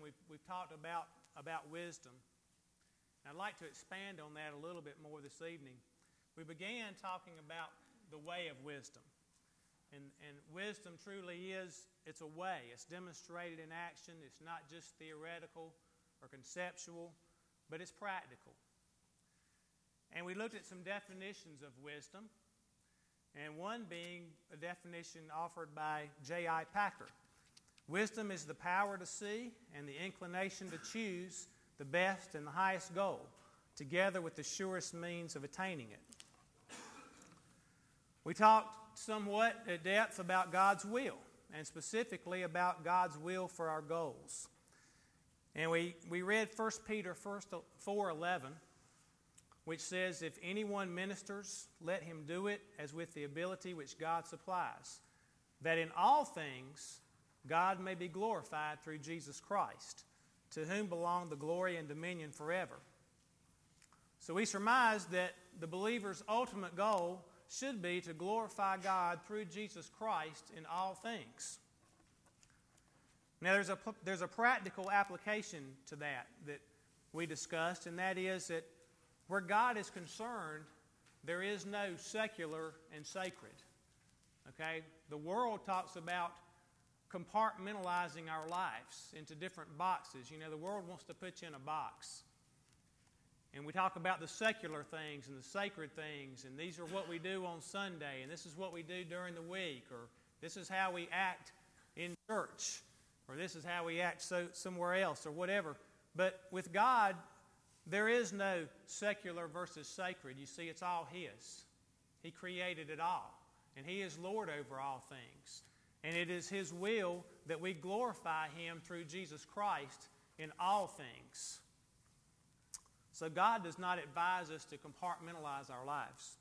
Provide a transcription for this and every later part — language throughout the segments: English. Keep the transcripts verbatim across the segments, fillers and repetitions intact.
we've, we've talked about, about wisdom. And I'd like to expand on that a little bit more this evening. We began talking about the way of wisdom. And, and wisdom truly is, it's a way. It's demonstrated in action. It's not just theoretical or conceptual, but it's practical. And we looked at some definitions of wisdom, and one being a definition offered by J I Packer. Wisdom is the power to see and the inclination to choose the best and the highest goal, together with the surest means of attaining it. We talked somewhat at depth about God's will, and specifically about God's will for our goals. And we, we read First Peter four eleven, which says, "If anyone ministers, let him do it as with the ability which God supplies, that in all things God may be glorified through Jesus Christ, to whom belong the glory and dominion forever." So we surmise that the believer's ultimate goal should be to glorify God through Jesus Christ in all things. Now there's a, there's a practical application to that that we discussed, and that is that where God is concerned, there is no secular and sacred. Okay? The world talks about compartmentalizing our lives into different boxes. You know, the world wants to put you in a box. And we talk about the secular things and the sacred things, and these are what we do on Sunday, and this is what we do during the week, or this is how we act in church, or this is how we act so somewhere else, or whatever. But with God, there is no secular versus sacred. You see, it's all His. He created it all, and He is Lord over all things. And it is His will that we glorify Him through Jesus Christ in all things. So God does not advise us to compartmentalize our lives.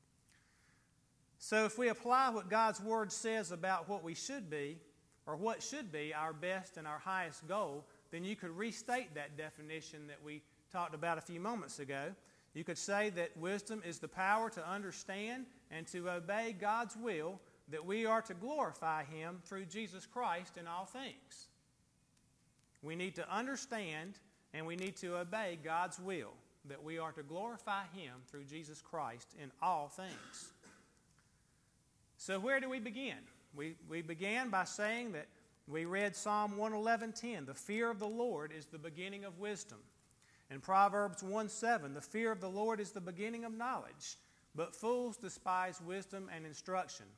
So if we apply what God's Word says about what we should be, or what should be our best and our highest goal, then you could restate that definition that we talked about a few moments ago. You could say that wisdom is the power to understand and to obey God's will, that we are to glorify Him through Jesus Christ in all things. We need to understand and we need to obey God's will, that we are to glorify Him through Jesus Christ in all things. So where do we begin? We, we began by saying that we read Psalm one eleven ten, "The fear of the Lord is the beginning of wisdom." And Proverbs one seven, "The fear of the Lord is the beginning of knowledge, but fools despise wisdom and instruction."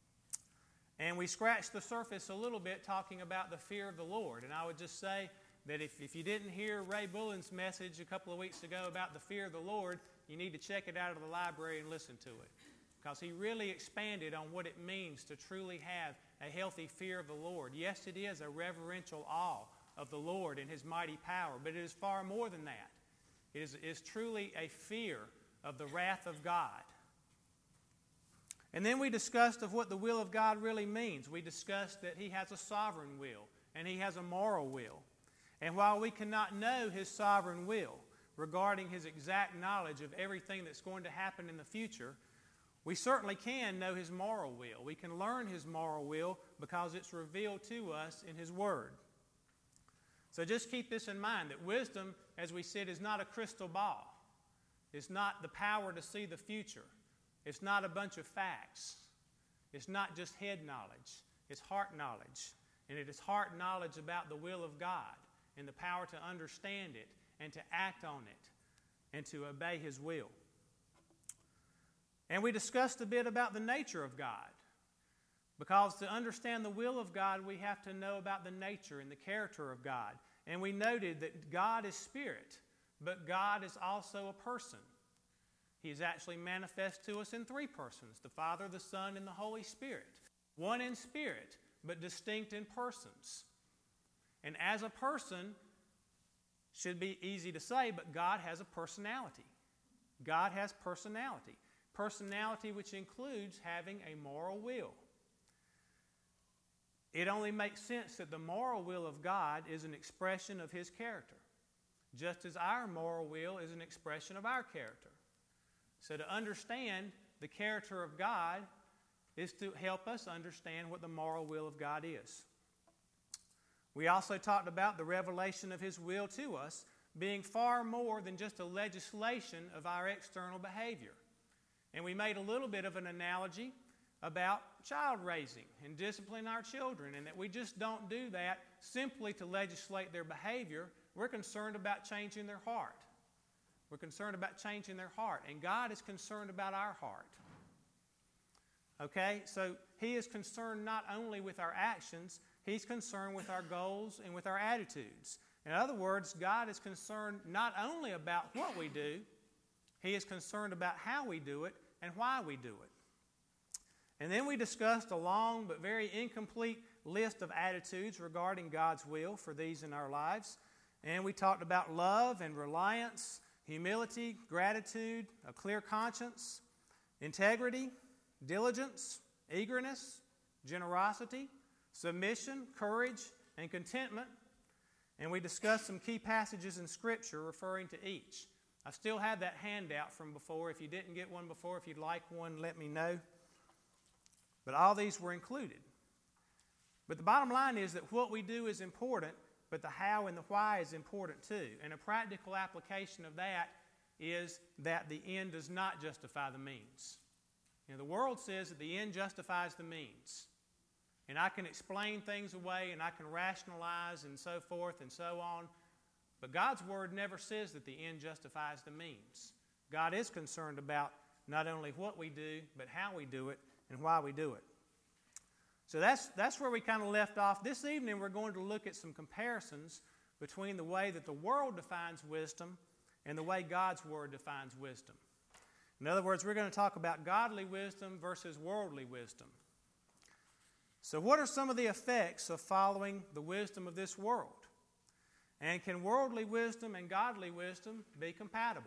And we scratched the surface a little bit talking about the fear of the Lord. And I would just say that if, if you didn't hear Ray Bullen's message a couple of weeks ago about the fear of the Lord, you need to check it out of the library and listen to it. Because he really expanded on what it means to truly have a healthy fear of the Lord. Yes, it is a reverential awe of the Lord and His mighty power, but it is far more than that. It is, it is truly a fear of the wrath of God. And then we discussed of what the will of God really means. We discussed that He has a sovereign will and He has a moral will. And while we cannot know His sovereign will regarding His exact knowledge of everything that's going to happen in the future, we certainly can know His moral will. We can learn His moral will because it's revealed to us in His Word. So just keep this in mind, that wisdom, as we said, is not a crystal ball. It's not the power to see the future. It's not a bunch of facts. It's not just head knowledge. It's heart knowledge. And it is heart knowledge about the will of God and the power to understand it and to act on it and to obey His will. And we discussed a bit about the nature of God. Because to understand the will of God, we have to know about the nature and the character of God. And we noted that God is spirit, but God is also a person. He is actually manifest to us in three persons, the Father, the Son, and the Holy Spirit. One in spirit, but distinct in persons. And as a person, should be easy to say, but God has a personality. God has personality. Personality which includes having a moral will. It only makes sense that the moral will of God is an expression of His character, just as our moral will is an expression of our character. So to understand the character of God is to help us understand what the moral will of God is. We also talked about the revelation of His will to us being far more than just a legislation of our external behavior. And we made a little bit of an analogy about child raising and disciplining our children, and that we just don't do that simply to legislate their behavior. We're concerned about changing their heart. We're concerned about changing their heart, and God is concerned about our heart. Okay, so He is concerned not only with our actions, He's concerned with our goals and with our attitudes. In other words, God is concerned not only about what we do, He is concerned about how we do it and why we do it. And then we discussed a long but very incomplete list of attitudes regarding God's will for these in our lives. And we talked about love and reliance, humility, gratitude, a clear conscience, integrity, diligence, eagerness, generosity, submission, courage, and contentment. And we discussed some key passages in Scripture referring to each. I still have that handout from before. If you didn't get one before, if you'd like one, let me know. But all these were included. But the bottom line is that what we do is important, but the how and the why is important too. And a practical application of that is that the end does not justify the means. You know, the world says that the end justifies the means. And I can explain things away, and I can rationalize and so forth and so on. But God's Word never says that the end justifies the means. God is concerned about not only what we do, but how we do it and why we do it. So that's, that's where we kind of left off. This evening we're going to look at some comparisons between the way that the world defines wisdom and the way God's Word defines wisdom. In other words, we're going to talk about godly wisdom versus worldly wisdom. So what are some of the effects of following the wisdom of this world? And can worldly wisdom and godly wisdom be compatible?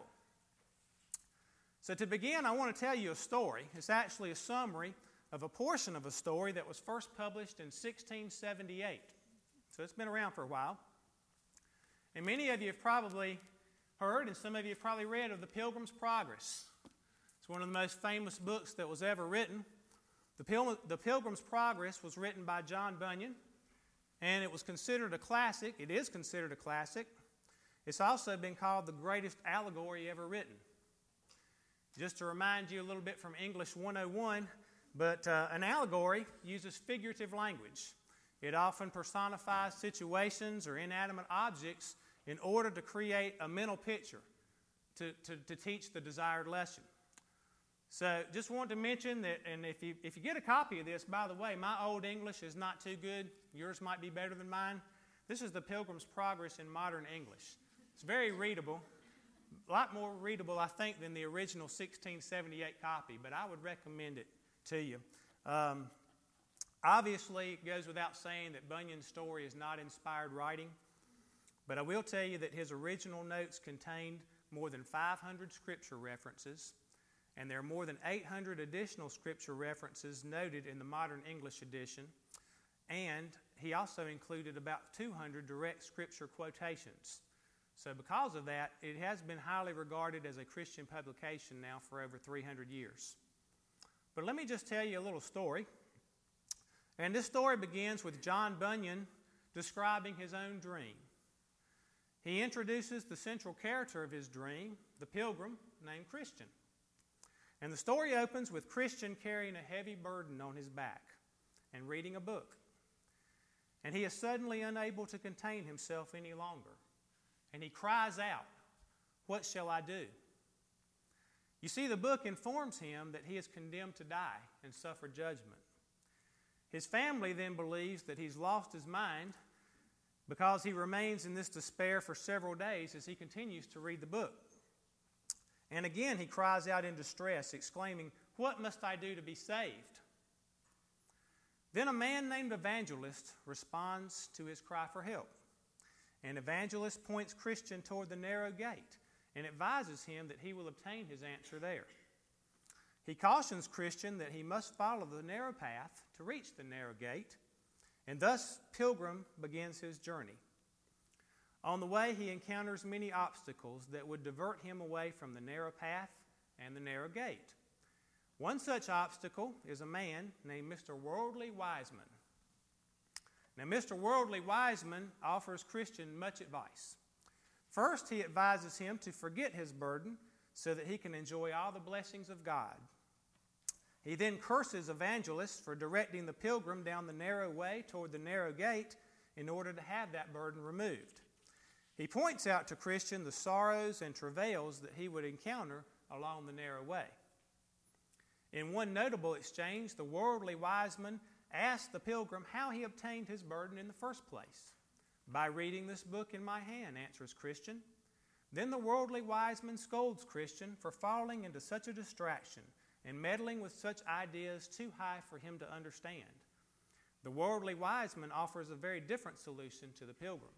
So to begin, I want to tell you a story. It's actually a summary of a portion of a story that was first published in sixteen seventy-eight. So it's been around for a while. And many of you have probably heard, and some of you have probably read, of The Pilgrim's Progress. It's one of the most famous books that was ever written. The, Pil- the Pilgrim's Progress was written by John Bunyan, and it was considered a classic. It is considered a classic. It's also been called the greatest allegory ever written. Just to remind you a little bit from English one oh one, but uh, an allegory uses figurative language. It often personifies situations or inanimate objects in order to create a mental picture to, to, to teach the desired lesson. So just want to mention that, and if you, if you get a copy of this, by the way, my old English is not too good. Yours might be better than mine. This is the Pilgrim's Progress in modern English. It's very readable. A lot more readable, I think, than the original sixteen seventy-eight copy, but I would recommend it to you. Um, obviously, it goes without saying that Bunyan's story is not inspired writing, but I will tell you that his original notes contained more than five hundred scripture references, and there are more than eight hundred additional scripture references noted in the modern English edition, and he also included about two hundred direct scripture quotations. So because of that, it has been highly regarded as a Christian publication now for over three hundred years. But let me just tell you a little story. And this story begins with John Bunyan describing his own dream. He introduces the central character of his dream, the pilgrim named Christian. And the story opens with Christian carrying a heavy burden on his back and reading a book. And he is suddenly unable to contain himself any longer. And he cries out, "What shall I do?" You see, the book informs him that he is condemned to die and suffer judgment. His family then believes that he's lost his mind because he remains in this despair for several days as he continues to read the book. And again he cries out in distress, exclaiming, "What must I do to be saved?" Then a man named Evangelist responds to his cry for help. And Evangelist points Christian toward the narrow gate and advises him that he will obtain his answer there. He cautions Christian that he must follow the narrow path to reach the narrow gate, and thus Pilgrim begins his journey. On the way, he encounters many obstacles that would divert him away from the narrow path and the narrow gate. One such obstacle is a man named Mister Worldly Wiseman. Now, Mister Worldly Wiseman offers Christian much advice. First, he advises him to forget his burden so that he can enjoy all the blessings of God. He then curses Evangelist for directing the pilgrim down the narrow way toward the narrow gate in order to have that burden removed. He points out to Christian the sorrows and travails that he would encounter along the narrow way. In one notable exchange, the worldly wiseman asked the pilgrim how he obtained his burden in the first place. "By reading this book in my hand," answers Christian. Then the worldly wiseman scolds Christian for falling into such a distraction and meddling with such ideas too high for him to understand. The worldly wiseman offers a very different solution to the pilgrim.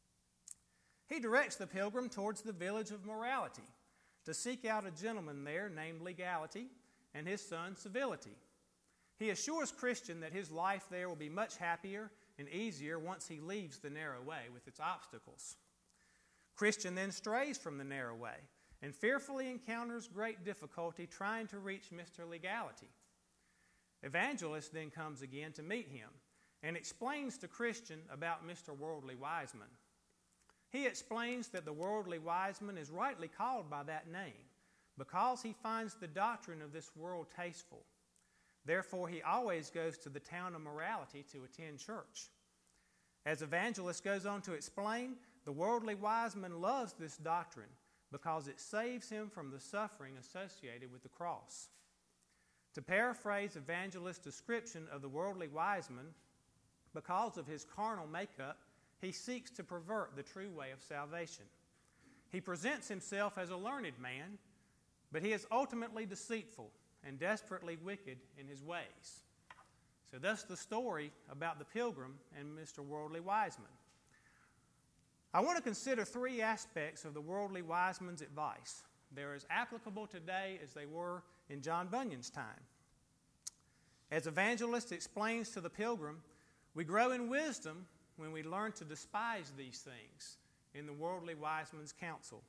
He directs the pilgrim towards the village of morality to seek out a gentleman there named Legality and his son Civility. He assures Christian that his life there will be much happier and easier once he leaves the narrow way with its obstacles. Christian then strays from the narrow way and fearfully encounters great difficulty trying to reach Mister Legality. Evangelist then comes again to meet him and explains to Christian about Mister Worldly Wiseman. He explains that the worldly wiseman is rightly called by that name because he finds the doctrine of this world tasteful. Therefore, he always goes to the town of morality to attend church. As Evangelist goes on to explain, the worldly wiseman loves this doctrine because it saves him from the suffering associated with the cross. To paraphrase Evangelist's description of the worldly wiseman, because of his carnal makeup, he seeks to pervert the true way of salvation. He presents himself as a learned man, but he is ultimately deceitful and desperately wicked in his ways. So thus the story about the pilgrim and Mister Worldly Wiseman. I want to consider three aspects of the worldly wiseman's advice. They're as applicable today as they were in John Bunyan's time. As Evangelist explains to the pilgrim, we grow in wisdom when we learn to despise these things in the worldly wiseman's counsel.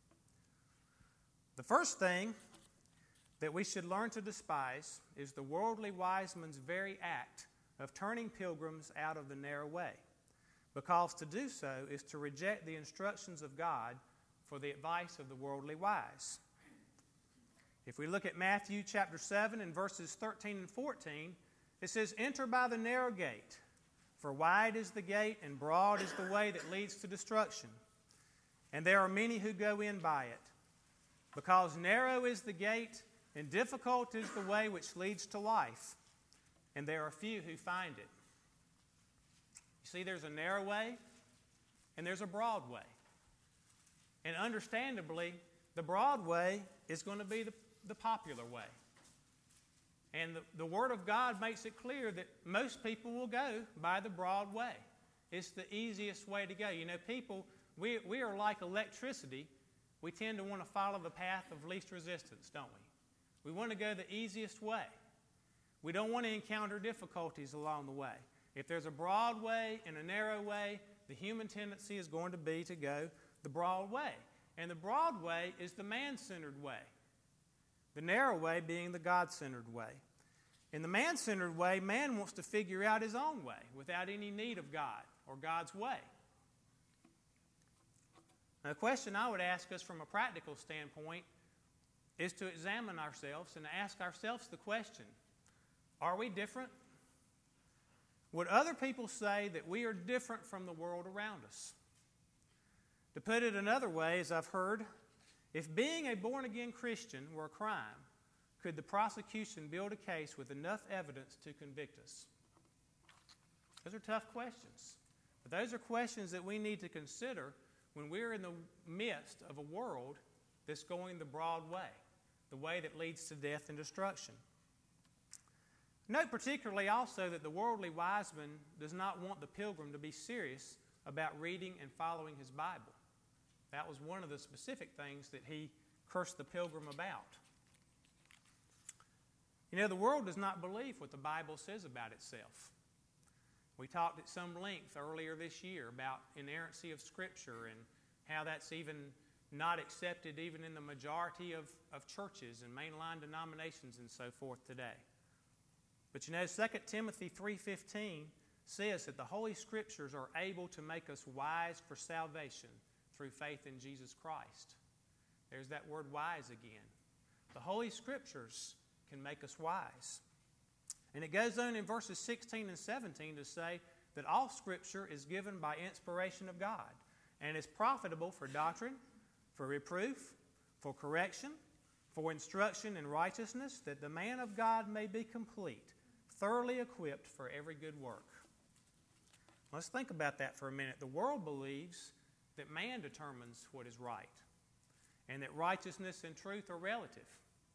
The first thing that we should learn to despise is the worldly wiseman's very act of turning pilgrims out of the narrow way, because to do so is to reject the instructions of God for the advice of the worldly wise. If we look at Matthew chapter seven and verses thirteen and fourteen, it says, "Enter by the narrow gate, for wide is the gate and broad is the way that leads to destruction, and there are many who go in by it. Because narrow is the gate and difficult is the way which leads to life, and there are few who find it." You see, there's a narrow way and there's a broad way. And understandably, the broad way is going to be the, the popular way. And the, the Word of God makes it clear that most people will go by the broad way. It's the easiest way to go. You know, people, we, we are like electricity. We tend to want to follow the path of least resistance, don't we? We want to go the easiest way. We don't want to encounter difficulties along the way. If there's a broad way and a narrow way, the human tendency is going to be to go the broad way. And the broad way is the man-centered way. The narrow way being the God-centered way. In the man-centered way, man wants to figure out his own way without any need of God or God's way. Now, the question I would ask us from a practical standpoint is to examine ourselves and to ask ourselves the question, are we different? Would other people say that we are different from the world around us? To put it another way, as I've heard, if being a born-again Christian were a crime, could the prosecution build a case with enough evidence to convict us? Those are tough questions. But those are questions that we need to consider when we're in the midst of a world that's going the broad way, the way that leads to death and destruction. Note particularly also that the worldly wiseman does not want the pilgrim to be serious about reading and following his Bible. That was one of the specific things that he cursed the pilgrim about. You know, the world does not believe what the Bible says about itself. We talked at some length earlier this year about inerrancy of Scripture and how that's even not accepted even in the majority of, of churches and mainline denominations and so forth today. But you know, Second Timothy three fifteen says that the Holy Scriptures are able to make us wise for salvation through faith in Jesus Christ. There's that word wise again. The Holy Scriptures can make us wise. And it goes on in verses sixteen and seventeen to say that all Scripture is given by inspiration of God and is profitable for doctrine, for reproof, for correction, for instruction in righteousness, that the man of God may be complete, thoroughly equipped for every good work. Let's think about that for a minute. The world believes that man determines what is right and that righteousness and truth are relative.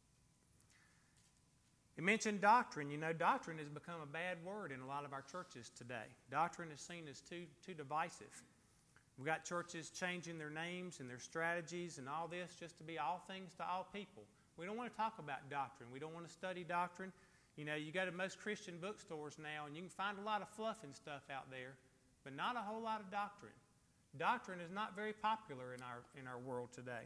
It mentioned doctrine. You know, doctrine has become a bad word in a lot of our churches today. Doctrine is seen as too, too divisive. We've got churches changing their names and their strategies and all this just to be all things to all people. We don't want to talk about doctrine. We don't want to study doctrine. You know, you go to most Christian bookstores now and you can find a lot of fluff and stuff out there, but not a whole lot of doctrine. Doctrine is not very popular in our, in our world today.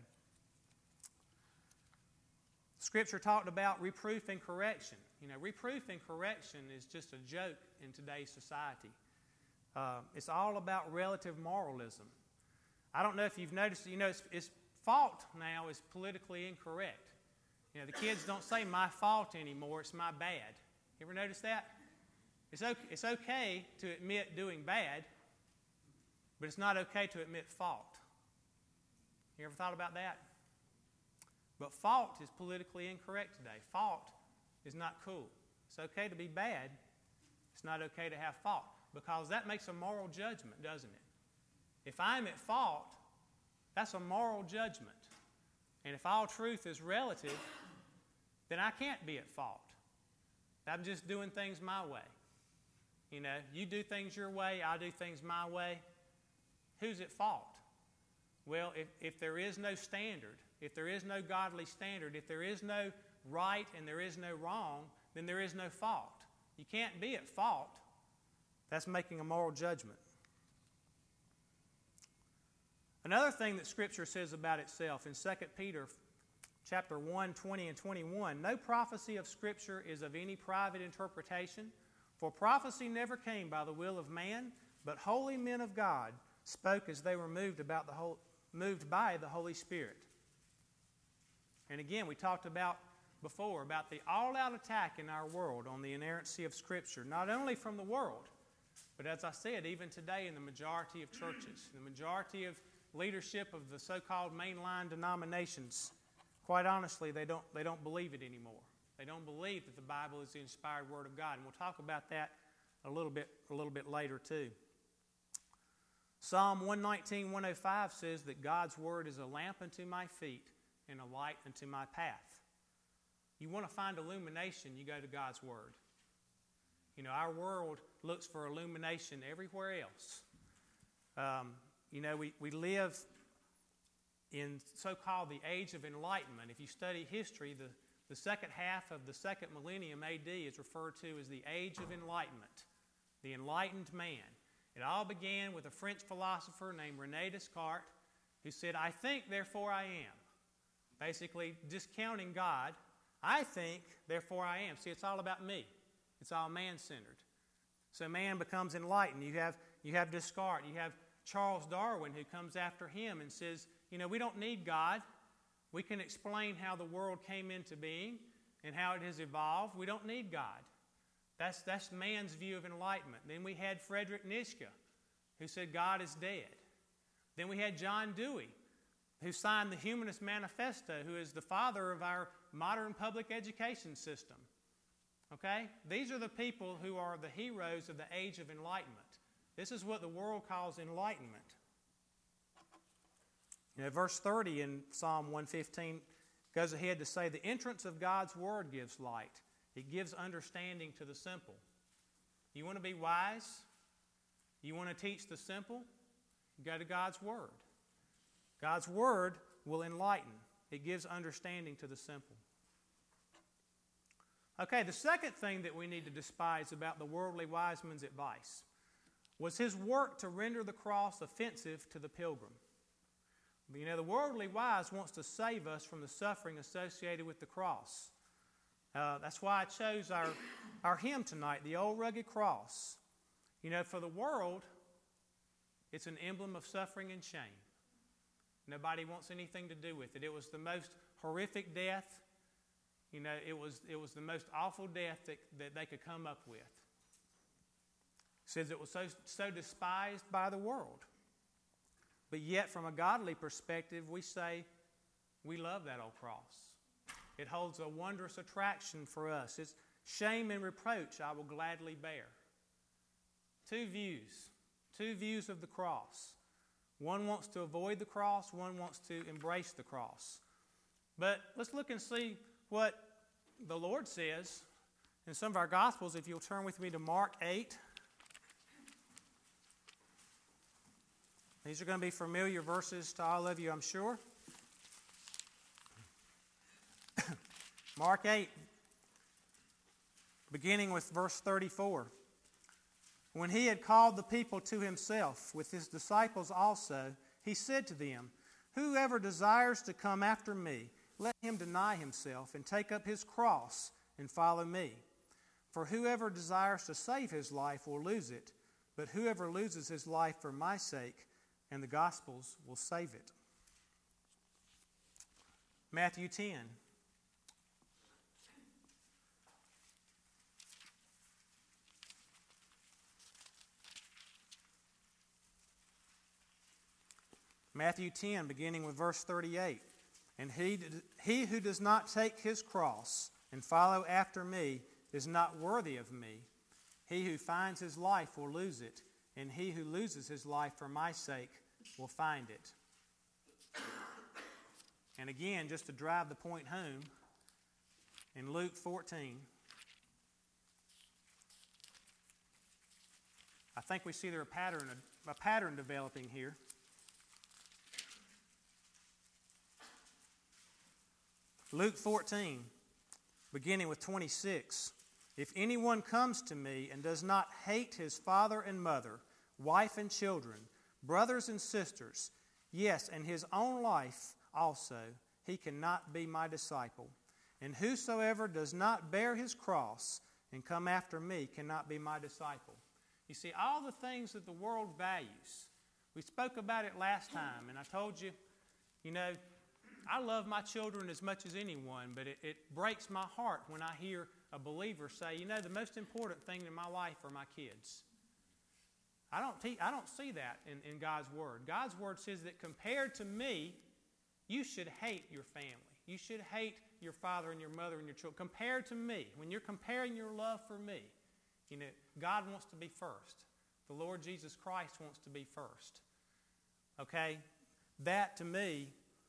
Scripture talked about reproof and correction. You know, reproof and correction is just a joke in today's society. Uh, it's all about relative moralism. I don't know if you've noticed, you know, it's, it's fault now is politically incorrect. You know, the kids don't say my fault anymore, it's my bad. You ever notice that? It's okay, it's okay to admit doing bad, but it's not okay to admit fault. You ever thought about that? But fault is politically incorrect today. Fault is not cool. It's okay to be bad. It's not okay to have fault, because that makes a moral judgment, doesn't it? If I'm at fault, that's a moral judgment. And if all truth is relative, then I can't be at fault. I'm just doing things my way. You know, you do things your way, I do things my way. Who's at fault? Well, if, if there is no standard, if there is no godly standard, if there is no right and there is no wrong, then there is no fault. You can't be at fault. That's making a moral judgment. Another thing that Scripture says about itself in Second Peter chapter one, twenty and twenty-one, no prophecy of Scripture is of any private interpretation, for prophecy never came by the will of man, but holy men of God spoke as they were moved about the whole, moved by the Holy Spirit. And again, we talked about before about the all-out attack in our world on the inerrancy of Scripture, not only from the world, but as I said, even today in the majority of churches, the majority of leadership of the so-called mainline denominations, quite honestly, they don't, they don't believe it anymore. They don't believe that the Bible is the inspired Word of God. And we'll talk about that a little bit, a little bit later too. Psalm one nineteen, one oh five says that God's Word is a lamp unto my feet and a light unto my path. You want to find illumination, you go to God's Word. You know, our world looks for illumination everywhere else. Um, you know, we, we live in so-called the Age of Enlightenment. If you study history, the, the second half of the second millennium A D is referred to as the Age of Enlightenment, the enlightened man. It all began with a French philosopher named René Descartes, who said, I think, therefore I am. Basically, discounting God, I think, therefore I am. See, it's all about me. It's all man-centered. So man becomes enlightened. You have, you have Descartes. You have Charles Darwin, who comes after him and says, you know, we don't need God. We can explain how the world came into being and how it has evolved. We don't need God. That's, that's man's view of enlightenment. Then we had Friedrich Nietzsche, who said God is dead. Then we had John Dewey, who signed the Humanist Manifesto, who is the father of our modern public education system. Okay? These are the people who are the heroes of the Age of Enlightenment. This is what the world calls enlightenment. You know, verse thirty in Psalm one fifteen goes ahead to say, the entrance of God's Word gives light. It gives understanding to the simple. You want to be wise? You want to teach the simple? Go to God's Word. God's Word will enlighten. It gives understanding to the simple. Okay, the second thing that we need to despise about the worldly wise man's advice was his work to render the cross offensive to the pilgrim. You know, the worldly wise wants to save us from the suffering associated with the cross. Uh, that's why I chose our, our hymn tonight, The Old Rugged Cross. You know, for the world, it's an emblem of suffering and shame. Nobody wants anything to do with it. It was the most horrific death. You know, it was, it was the most awful death that, that they could come up with. It says it was so, so despised by the world. But yet, from a godly perspective, we say we love that old cross. It holds a wondrous attraction for us. It's shame and reproach I will gladly bear. Two views. Two views of the cross. One wants to avoid the cross. One wants to embrace the cross. But let's look and see what the Lord says in some of our Gospels. If you'll turn with me to Mark eight. These are going to be familiar verses to all of you, I'm sure. Mark eight, beginning with verse thirty-four. When he had called the people to himself, with his disciples also, he said to them, "Whoever desires to come after me, let him deny himself and take up his cross and follow me. For whoever desires to save his life will lose it, but whoever loses his life for my sake and the gospel's will save it." Matthew ten. Matthew ten, beginning with verse thirty-eight. And he, he who does not take his cross and follow after me is not worthy of me. He who finds his life will lose it, and he who loses his life for my sake will find it. And again, just to drive the point home, in Luke fourteen, I think we see there a pattern, a pattern developing here. Luke fourteen, beginning with twenty-six. If anyone comes to me and does not hate his father and mother, wife and children, brothers and sisters, yes, and his own life also, he cannot be my disciple. And whosoever does not bear his cross and come after me cannot be my disciple. You see, all the things that the world values, we spoke about it last time, and I told you, you know, I love my children as much as anyone, but it, it breaks my heart when I hear a believer say, you know, the most important thing in my life are my kids. I don't, te- I don't see that in, in God's Word. God's Word says that compared to me, you should hate your family. You should hate your father and your mother and your children. Compared to me, when you're comparing your love for me, you know, God wants to be first. The Lord Jesus Christ wants to be first. Okay? That, to me,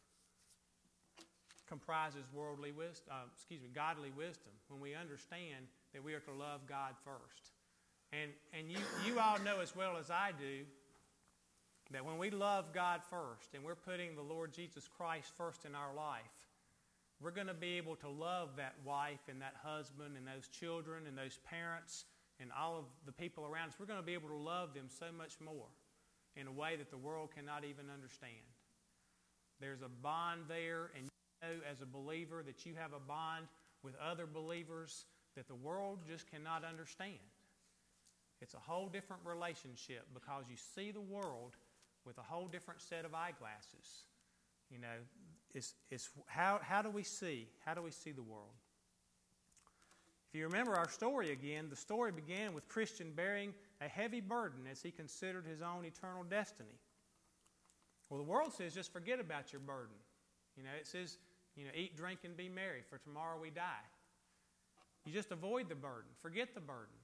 comprises worldly wisdom, uh, excuse me, godly wisdom, when we understand that we are to love God first. And and you, you all know as well as I do that when we love God first and we're putting the Lord Jesus Christ first in our life, we're going to be able to love that wife and that husband and those children and those parents and all of the people around us. We're going to be able to love them so much more in a way that the world cannot even understand. There's a bond there, and as a believer that you have a bond with other believers that the world just cannot understand. It's a whole different relationship because you see the world with a whole different set of eyeglasses. You know, it's, it's how, how do we see? How do we see the world? If you remember our story again, the story began with Christian bearing a heavy burden as he considered his own eternal destiny. Well, the world says just forget about your burden. You know, it says, you know, eat, drink, and be merry, for tomorrow we die. You just avoid the burden. Forget the burden.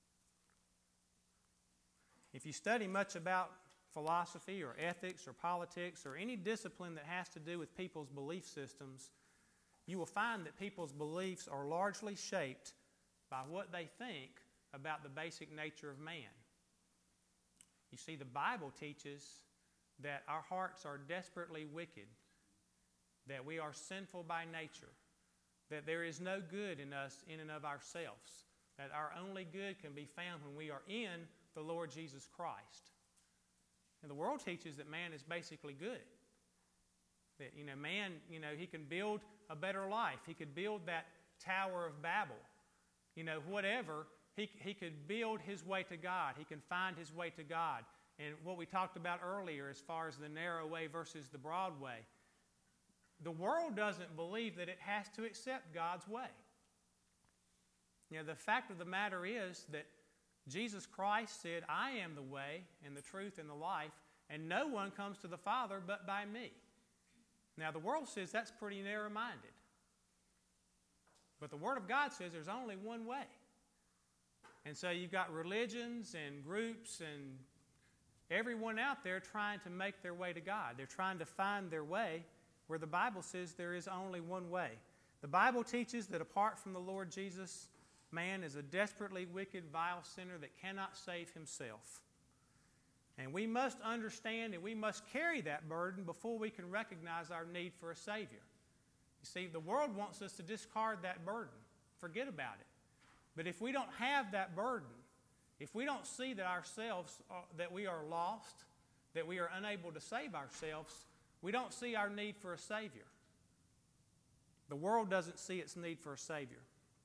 If you study much about philosophy or ethics or politics or any discipline that has to do with people's belief systems, you will find that people's beliefs are largely shaped by what they think about the basic nature of man. You see, the Bible teaches that our hearts are desperately wicked, that we are sinful by nature, that there is no good in us in and of ourselves, that our only good can be found when we are in the Lord Jesus Christ. And the world teaches that man is basically good. That, you know, man, you know, he can build a better life. He could build that Tower of Babel. You know, whatever, he, he could build his way to God. He can find his way to God. And what we talked about earlier as far as the narrow way versus the broad way, the world doesn't believe that it has to accept God's way. You know, the fact of the matter is that Jesus Christ said, I am the way and the truth and the life, and no one comes to the Father but by me. Now, the world says that's pretty narrow-minded. But the Word of God says there's only one way. And so you've got religions and groups and everyone out there trying to make their way to God. They're trying to find their way where the Bible says there is only one way. The Bible teaches that apart from the Lord Jesus, man is a desperately wicked, vile sinner that cannot save himself. And we must understand and we must carry that burden before we can recognize our need for a Savior. You see, the world wants us to discard that burden. Forget about it. But if we don't have that burden, if we don't see that ourselves, are, that we are lost, that we are unable to save ourselves, we don't see our need for a Savior. The world doesn't see its need for a Savior.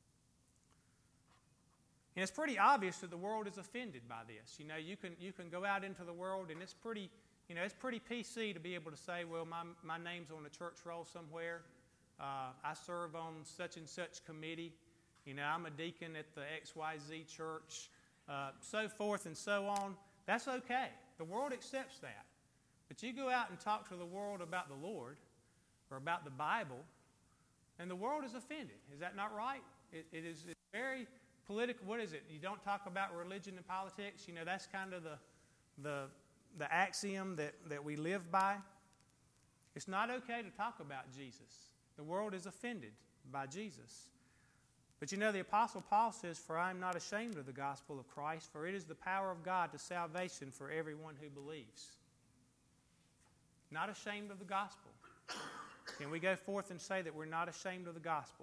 And it's pretty obvious that the world is offended by this. You know, you can you can go out into the world and it's pretty, you know, it's pretty P C to be able to say, well, my, my name's on a church roll somewhere. Uh, I serve on such and such committee. You know, I'm a deacon at the X Y Z church, uh, so forth and so on. That's okay. The world accepts that. But you go out and talk to the world about the Lord or about the Bible, and the world is offended. Is that not right? It, it is it's very political. What is it? You don't talk about religion and politics. You know, that's kind of the the the axiom that, that we live by. It's not okay to talk about Jesus. The world is offended by Jesus. But you know, the Apostle Paul says, for I am not ashamed of the gospel of Christ, for it is the power of God to salvation for everyone who believes. Not ashamed of the gospel. Can we go forth and say that we're not ashamed of the gospel?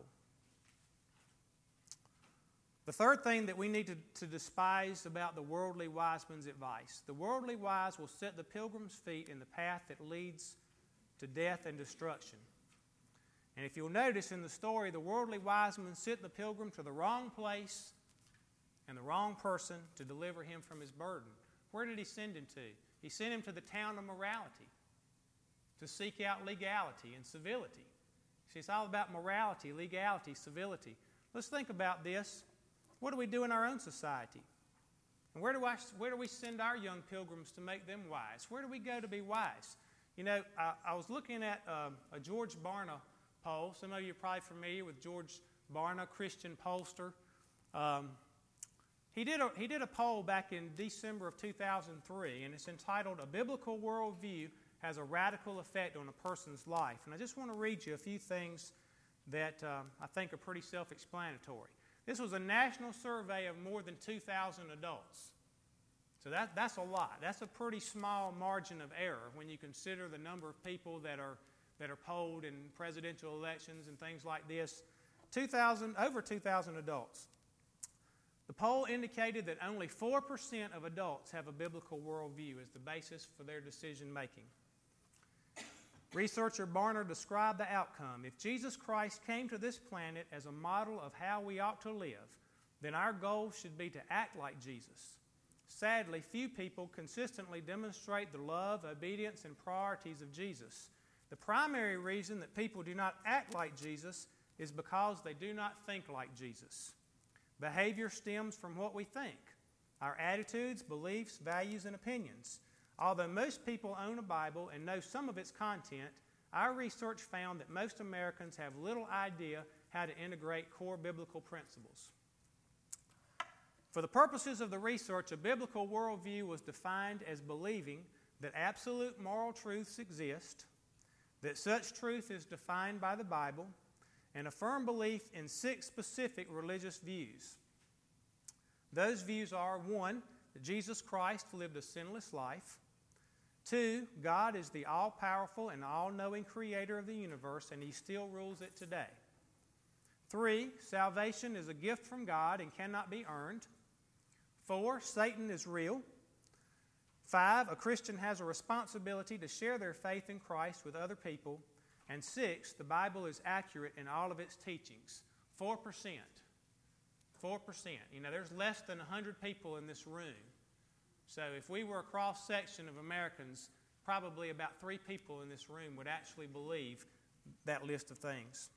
The third thing that we need to, to despise about the worldly wise man's advice. The worldly wise will set the pilgrim's feet in the path that leads to death and destruction. And if you'll notice in the story, the worldly wise man sent the pilgrim to the wrong place and the wrong person to deliver him from his burden. Where did he send him to? He sent him to the town of morality to seek out legality and civility. See, it's all about morality, legality, civility. Let's think about this. What do we do in our own society? And where do, I, where do we send our young pilgrims to make them wise? Where do we go to be wise? You know, I, I was looking at uh, a George Barna poll. Some of you are probably familiar with George Barna, Christian pollster. Um, he, did a, he did a poll back in December of two thousand three, and it's entitled, A Biblical Worldview Has a Radical Effect on a Person's Life. And I just want to read you a few things that uh, I think are pretty self-explanatory. This was a national survey of more than two thousand adults. So that, that's a lot. That's a pretty small margin of error when you consider the number of people that are that are polled in presidential elections and things like this. two thousand, over two thousand adults. The poll indicated that only four percent of adults have a biblical worldview as the basis for their decision making. Researcher Barna described the outcome. If Jesus Christ came to this planet as a model of how we ought to live, then our goal should be to act like Jesus. Sadly, few people consistently demonstrate the love, obedience, and priorities of Jesus. The primary reason that people do not act like Jesus is because they do not think like Jesus. Behavior stems from what we think, our attitudes, beliefs, values, and opinions. Although most people own a Bible and know some of its content, our research found that most Americans have little idea how to integrate core biblical principles. For the purposes of the research, a biblical worldview was defined as believing that absolute moral truths exist, that such truth is defined by the Bible, and a firm belief in six specific religious views. Those views are, one, that Jesus Christ lived a sinless life. Two, God is the all-powerful and all-knowing creator of the universe, and he still rules it today. Three, salvation is a gift from God and cannot be earned. Four, Satan is real. Five, a Christian has a responsibility to share their faith in Christ with other people. And six, the Bible is accurate in all of its teachings. Four percent. four percent. You know, there's less than one hundred people in this room. So if we were a cross-section of Americans, probably about three people in this room would actually believe that list of things.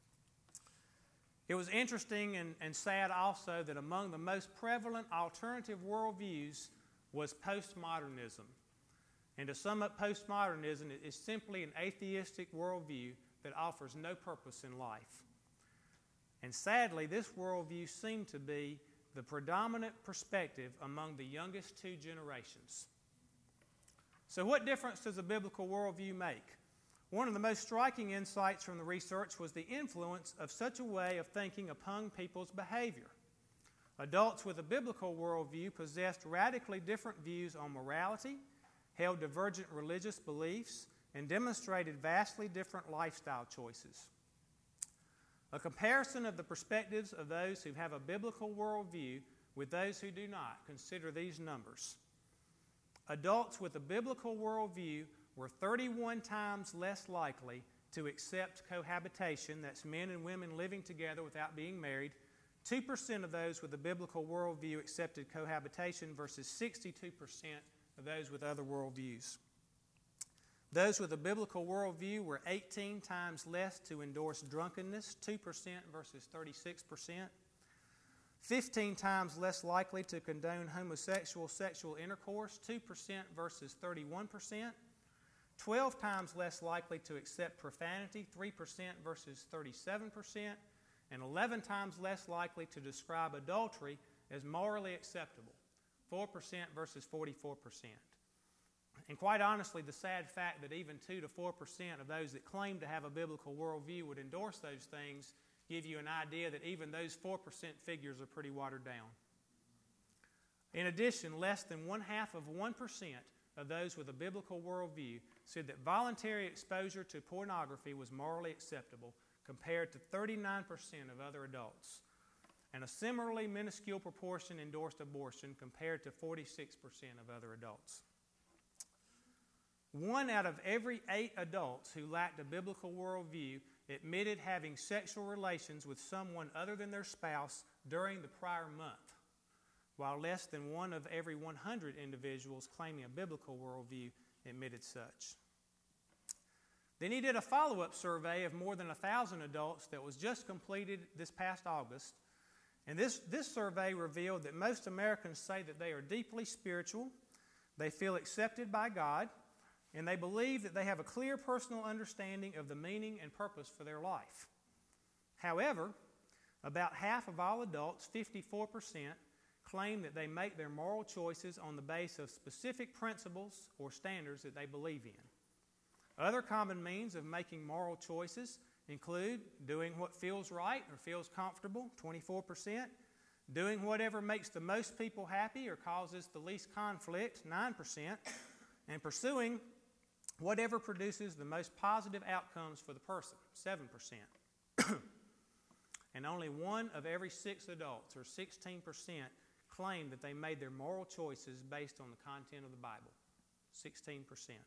It was interesting and, and sad also that among the most prevalent alternative worldviews was postmodernism. And to sum up postmodernism, it is simply an atheistic worldview that offers no purpose in life. And sadly, this worldview seemed to be the predominant perspective among the youngest two generations. So what difference does a biblical worldview make? One of the most striking insights from the research was the influence of such a way of thinking upon people's behavior. Adults with a biblical worldview possessed radically different views on morality, held divergent religious beliefs, and demonstrated vastly different lifestyle choices. A comparison of the perspectives of those who have a biblical worldview with those who do not. Consider these numbers. Adults with a biblical worldview were thirty-one times less likely to accept cohabitation, that's men and women living together without being married. two percent of those with a biblical worldview accepted cohabitation versus sixty-two percent of those with other worldviews. Those with a biblical worldview were eighteen times less to endorse drunkenness, two percent versus thirty-six percent. fifteen times less likely to condone homosexual sexual intercourse, two percent versus thirty-one percent. twelve times less likely to accept profanity, three percent versus thirty-seven percent. And eleven times less likely to describe adultery as morally acceptable, four percent versus forty-four percent. And quite honestly, the sad fact that even two to four percent of those that claim to have a biblical worldview would endorse those things give you an idea that even those four percent figures are pretty watered down. In addition, less than one half of one percent of those with a biblical worldview said that voluntary exposure to pornography was morally acceptable, compared to thirty-nine percent of other adults. And a similarly minuscule proportion endorsed abortion, compared to forty-six percent of other adults. One out of every eight adults who lacked a biblical worldview admitted having sexual relations with someone other than their spouse during the prior month, while less than one of every one hundred individuals claiming a biblical worldview admitted such. Then he did a follow-up survey of more than one thousand adults that was just completed this past August. And this, this survey revealed that most Americans say that they are deeply spiritual, they feel accepted by God, and they believe that they have a clear personal understanding of the meaning and purpose for their life. However, about half of all adults, fifty-four percent, claim that they make their moral choices on the basis of specific principles or standards that they believe in. Other common means of making moral choices include doing what feels right or feels comfortable, twenty-four percent, doing whatever makes the most people happy or causes the least conflict, nine percent, and pursuing whatever produces the most positive outcomes for the person, seven percent. And only one of every six adults, or sixteen percent, claim that they made their moral choices based on the content of the Bible, sixteen percent.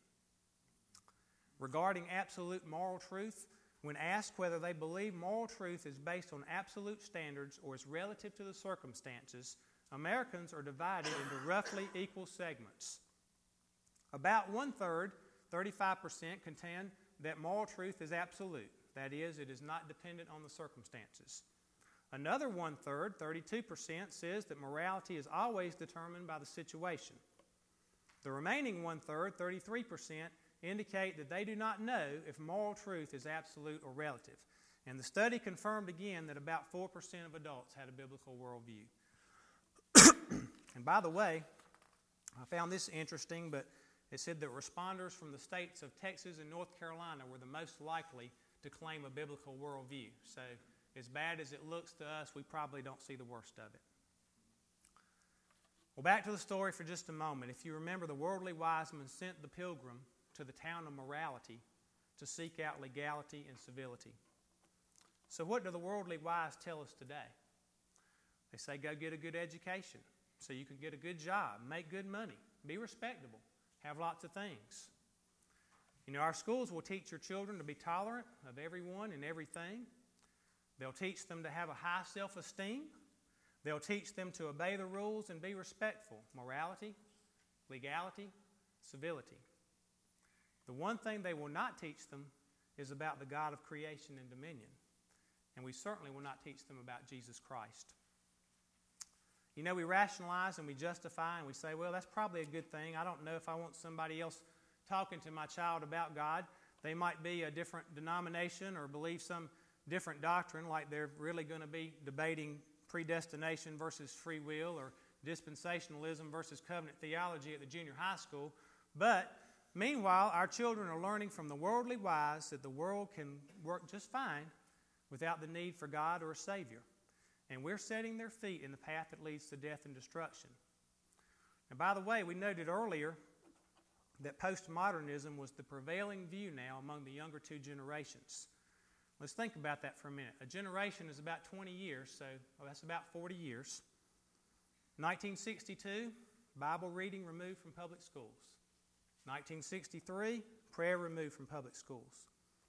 Regarding absolute moral truth, when asked whether they believe moral truth is based on absolute standards or is relative to the circumstances, Americans are divided into roughly equal segments. About one-third, thirty-five percent, contend that moral truth is absolute. That is, it is not dependent on the circumstances. Another one-third, thirty-two percent, says that morality is always determined by the situation. The remaining one-third, thirty-three percent, indicate that they do not know if moral truth is absolute or relative. And the study confirmed again that about four percent of adults had a biblical worldview. And by the way, I found this interesting, but it said that responders from the states of Texas and North Carolina were the most likely to claim a biblical worldview. So as bad as it looks to us, we probably don't see the worst of it. Well, back to the story for just a moment. If you remember, the worldly wise men sent the pilgrim to the town of morality to seek out legality and civility. So what do the worldly wise tell us today? They say go get a good education so you can get a good job, make good money, be respectable, have lots of things. You know, our schools will teach your children to be tolerant of everyone and everything. They'll teach them to have a high self-esteem. They'll teach them to obey the rules and be respectful, morality, legality, civility. The one thing they will not teach them is about the God of creation and dominion. And we certainly will not teach them about Jesus Christ. You know, we rationalize and we justify and we say, well, that's probably a good thing. I don't know if I want somebody else talking to my child about God. They might be a different denomination or believe some different doctrine, like they're really going to be debating predestination versus free will or dispensationalism versus covenant theology at the junior high school. But meanwhile, our children are learning from the worldly wise that the world can work just fine without the need for God or a Savior. And we're setting their feet in the path that leads to death and destruction. And by the way, we noted earlier that postmodernism was the prevailing view now among the younger two generations. Let's think about that for a minute. A generation is about twenty years, so well, that's about forty years. nineteen sixty-two, Bible reading removed from public schools. nineteen sixty-three, prayer removed from public schools.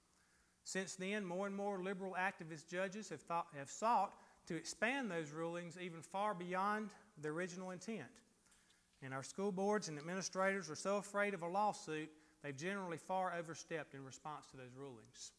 Since then, more and more liberal activist judges have, thought, have sought to expand those rulings even far beyond the original intent. And our school boards and administrators are so afraid of a lawsuit, they've generally far overstepped in response to those rulings.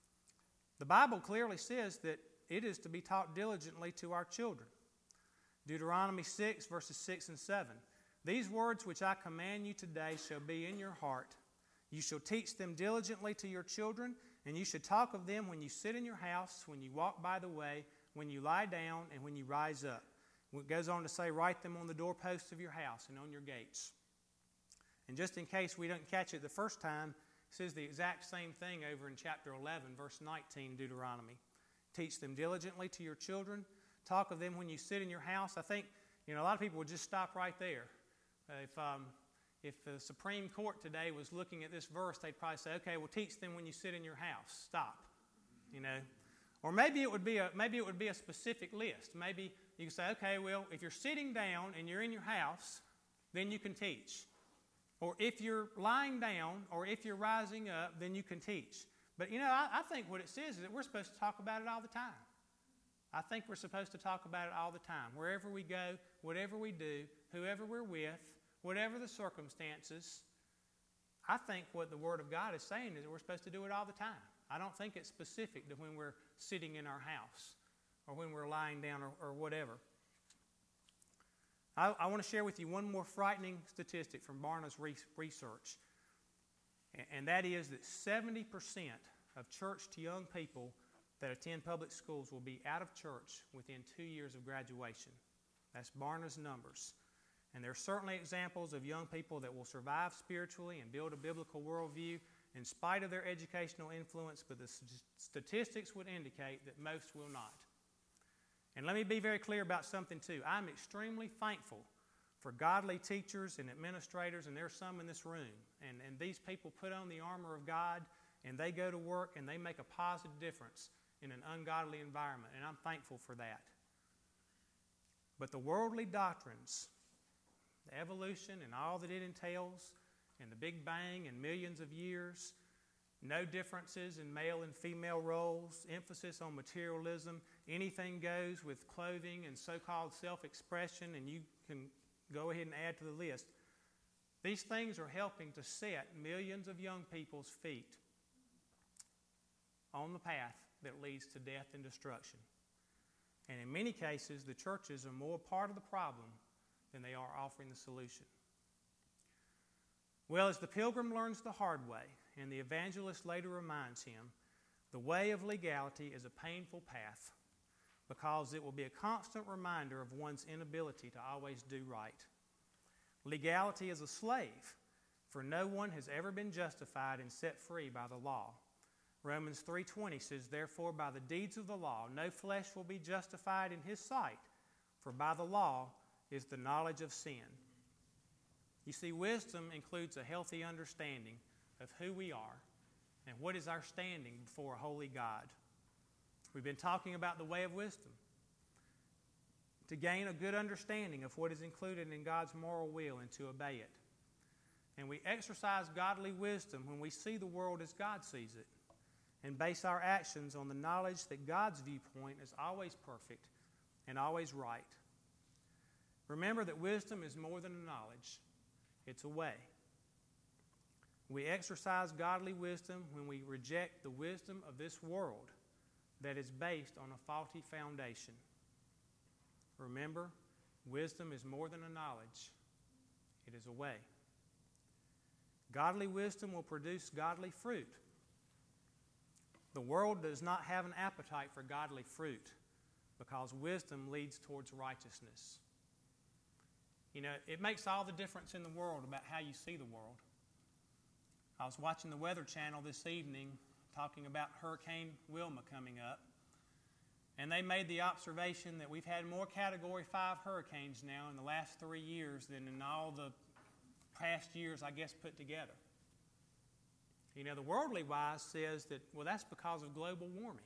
The Bible clearly says that it is to be taught diligently to our children. Deuteronomy six, verses six and seven. These words which I command you today shall be in your heart. You shall teach them diligently to your children, and you should talk of them when you sit in your house, when you walk by the way, when you lie down, and when you rise up. It goes on to say, write them on the doorposts of your house and on your gates. And just in case we don't catch it the first time, it says the exact same thing over in chapter eleven, verse nineteen, Deuteronomy. Teach them diligently to your children. Talk of them when you sit in your house. I think, you know, a lot of people would just stop right there. Uh, if um, if the Supreme Court today was looking at this verse, they'd probably say, okay, well, teach them when you sit in your house. Stop. You know. Or maybe it would be a maybe it would be a specific list. Maybe you can say, okay, well, if you're sitting down and you're in your house, then you can teach. Or if you're lying down or if you're rising up, then you can teach. But, you know, I, I think what it says is that we're supposed to talk about it all the time. I think we're supposed to talk about it all the time. Wherever we go, whatever we do, whoever we're with, whatever the circumstances, I think what the Word of God is saying is that we're supposed to do it all the time. I don't think it's specific to when we're sitting in our house or when we're lying down or, or whatever. I, I want to share with you one more frightening statistic from Barna's re- research, and, and that is that seventy percent of churched young people that attend public schools will be out of church within two years of graduation. That's Barna's numbers. And there are certainly examples of young people that will survive spiritually and build a biblical worldview in spite of their educational influence, but the statistics would indicate that most will not. And let me be very clear about something too. I'm extremely thankful for godly teachers and administrators, and there's some in this room. And, and these people put on the armor of God, and they go to work, and they make a positive difference in an ungodly environment, and I'm thankful for that. But the worldly doctrines, the evolution and all that it entails, and the Big Bang and millions of years, no differences in male and female roles, emphasis on materialism, anything goes with clothing and so-called self-expression, and you can go ahead and add to the list. These things are helping to set millions of young people's feet on the path that leads to death and destruction. And in many cases, the churches are more part of the problem than they are offering the solution. Well, as the pilgrim learns the hard way, and the evangelist later reminds him, the way of legality is a painful path because it will be a constant reminder of one's inability to always do right. Legality is a slave, for no one has ever been justified and set free by the law. Romans three twenty says, therefore, by the deeds of the law, no flesh will be justified in his sight, for by the law is the knowledge of sin. You see, wisdom includes a healthy understanding of who we are and what is our standing before a holy God. We've been talking about the way of wisdom. To gain a good understanding of what is included in God's moral will and to obey it. And we exercise godly wisdom when we see the world as God sees it and base our actions on the knowledge that God's viewpoint is always perfect and always right. Remember that wisdom is more than a knowledge. It's a way. We exercise godly wisdom when we reject the wisdom of this world that is based on a faulty foundation. Remember, wisdom is more than a knowledge. It is a way. Godly wisdom will produce godly fruit. The world does not have an appetite for godly fruit because wisdom leads towards righteousness. You know, it makes all the difference in the world about how you see the world. I was watching the Weather Channel this evening talking about Hurricane Wilma coming up, and they made the observation that we've had more Category five hurricanes now in the last three years than in all the past years, I guess, put together. You know, the worldly wise says that, well, that's because of global warming.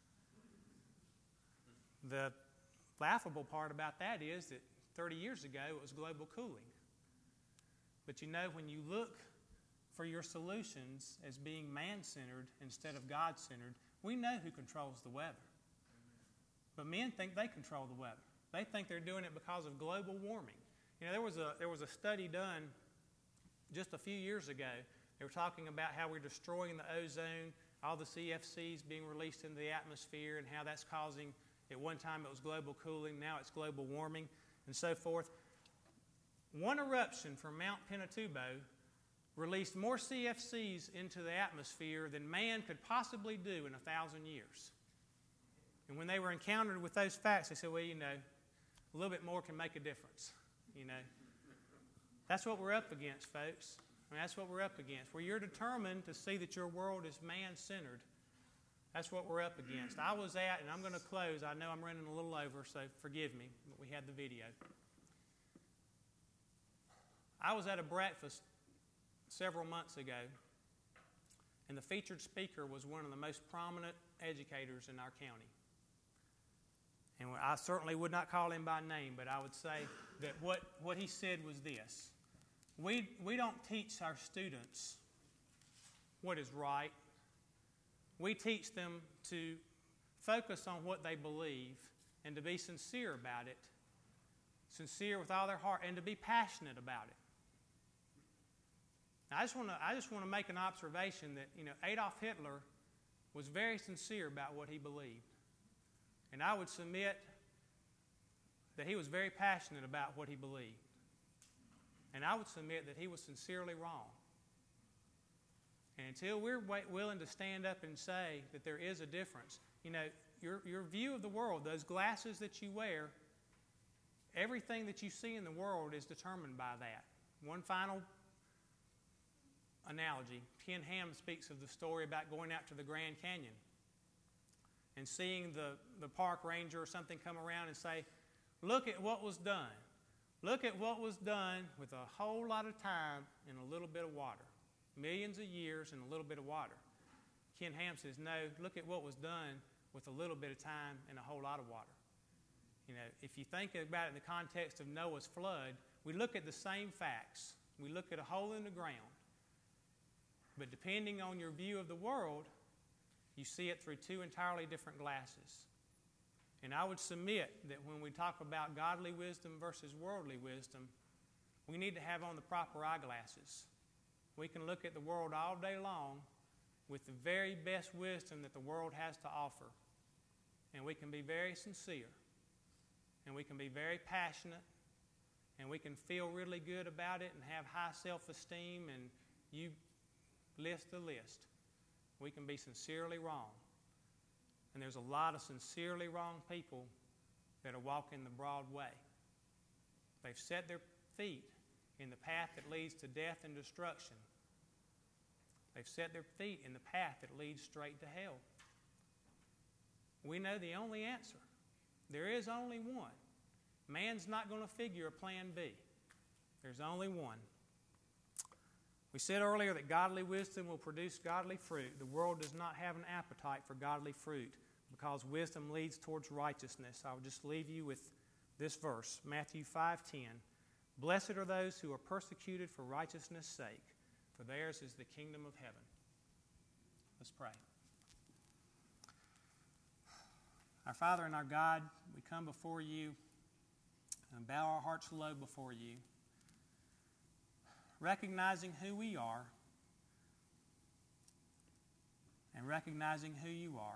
The laughable part about that is that thirty years ago it was global cooling. But you know, when you look for your solutions as being man-centered instead of God-centered, we know who controls the weather. But men think they control the weather. They think they're doing it because of global warming. You know, there was a there was a study done just a few years ago. They were talking about how we're destroying the ozone, all the C F Cs being released into the atmosphere, and how that's causing, at one time it was global cooling, now it's global warming, and so forth. One eruption from Mount Pinatubo released more C F Cs into the atmosphere than man could possibly do in a thousand years. And when they were encountered with those facts, they said, well, you know, a little bit more can make a difference, you know. That's what we're up against, folks. I mean, that's what we're up against. Where you're determined to see that your world is man-centered, that's what we're up against. I was at, and I'm going to close, I know I'm running a little over, so forgive me, but we had the video. I was at a breakfast several months ago, and the featured speaker was one of the most prominent educators in our county. And I certainly would not call him by name, but I would say that what, what he said was this. We, we don't teach our students what is right. We teach them to focus on what they believe and to be sincere about it, sincere with all their heart, and to be passionate about it. Now, I just want to I just want to make an observation that, you know, Adolf Hitler was very sincere about what he believed. And I would submit that he was very passionate about what he believed. And I would submit that he was sincerely wrong. And until we're willing to stand up and say that there is a difference, you know, your, your view of the world, those glasses that you wear, everything that you see in the world is determined by that. One final analogy. Ken Ham speaks of the story about going out to the Grand Canyon and seeing the, the park ranger or something come around and say, look at what was done. Look at what was done with a whole lot of time and a little bit of water. Millions of years and a little bit of water. Ken Ham says, no, look at what was done with a little bit of time and a whole lot of water. You know, if you think about it in the context of Noah's flood, we look at the same facts. We look at a hole in the ground. But depending on your view of the world, you see it through two entirely different glasses. And I would submit that when we talk about godly wisdom versus worldly wisdom, we need to have on the proper eyeglasses. We can look at the world all day long with the very best wisdom that the world has to offer. And we can be very sincere. And we can be very passionate. And we can feel really good about it and have high self-esteem, and you list the list. We can be sincerely wrong. And there's a lot of sincerely wrong people that are walking the broad way. They've set their feet in the path that leads to death and destruction. They've set their feet in the path that leads straight to hell. We know the only answer. There is only one. Man's not going to figure a plan B. There's only one. We said earlier that godly wisdom will produce godly fruit. The world does not have an appetite for godly fruit because wisdom leads towards righteousness. I will just leave you with this verse, Matthew five ten. Blessed are those who are persecuted for righteousness' sake, for theirs is the kingdom of heaven. Let's pray. Our Father and our God, we come before you and bow our hearts low before you, recognizing who we are and recognizing who you are.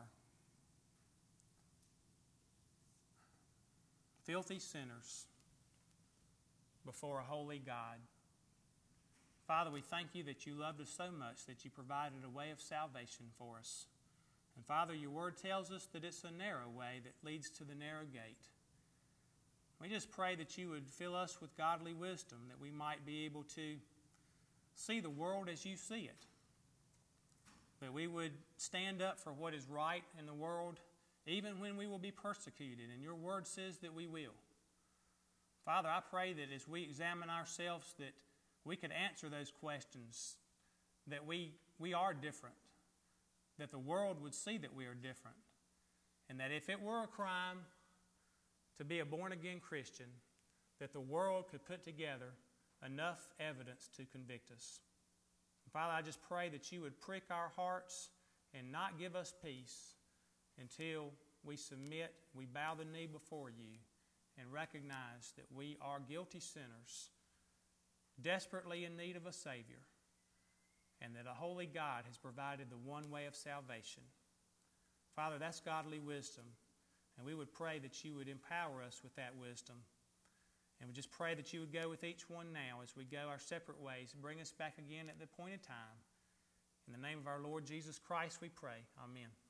Filthy sinners before a holy God. Father, we thank you that you loved us so much that you provided a way of salvation for us. And Father, your word tells us that it's a narrow way that leads to the narrow gate. We just pray that you would fill us with godly wisdom, that we might be able to see the world as you see it. That we would stand up for what is right in the world, even when we will be persecuted. And your word says that we will. Father, I pray that as we examine ourselves, that we could answer those questions, that we, we are different, that the world would see that we are different, and that if it were a crime to be a born-again Christian, that the world could put together enough evidence to convict us. Father, I just pray that you would prick our hearts and not give us peace until we submit, we bow the knee before you, and recognize that we are guilty sinners, desperately in need of a Savior, and that a holy God has provided the one way of salvation. Father, that's godly wisdom, and we would pray that you would empower us with that wisdom. And we just pray that you would go with each one now as we go our separate ways and bring us back again at the appointed time. In the name of our Lord Jesus Christ we pray. Amen.